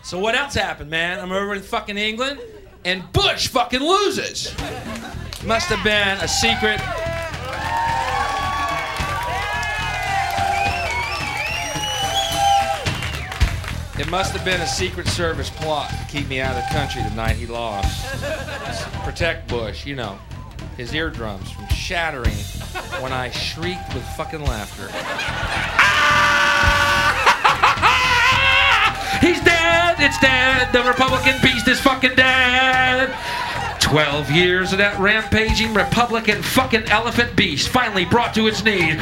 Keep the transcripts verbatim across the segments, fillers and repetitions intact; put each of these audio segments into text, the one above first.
So what else happened, man? I'm over in fucking England, and Bush fucking loses. Must have been a secret. It must have been a Secret Service plot to keep me out of the country the night he lost. Protect Bush, you know, his eardrums from shattering when I shrieked with fucking laughter. He's dead, it's dead, the Republican beast is fucking dead. Twelve years of that rampaging Republican fucking elephant beast finally brought to its knees.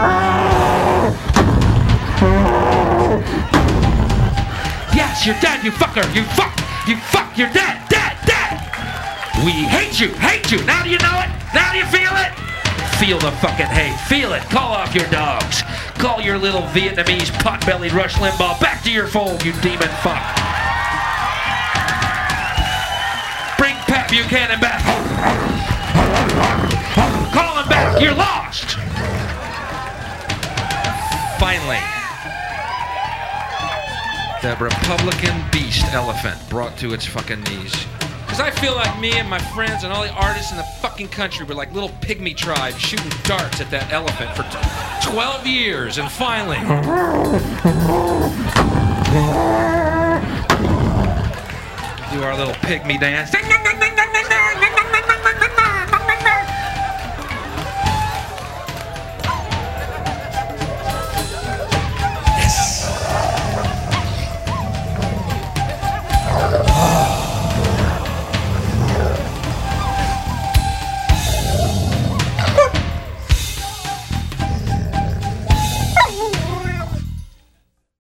Yes, you're dead, you fucker, you fuck, you fuck, you're dead, dead, dead. We hate you, hate you. Now do you know it? Now do you feel it? Feel the fucking hate, feel it. Call off your dogs. Call your little Vietnamese pot-bellied Rush Limbaugh back to your fold, you demon fuck. Bring Pat Buchanan back. Call him back, you're lost. Finally. The Republican beast elephant brought to its fucking knees. Because I feel like me and my friends and all the artists in the fucking country were like little pygmy tribes shooting darts at that elephant for twelve years, and finally... do our little pygmy dance. Ding, ding, ding, ding, ding, ding, ding.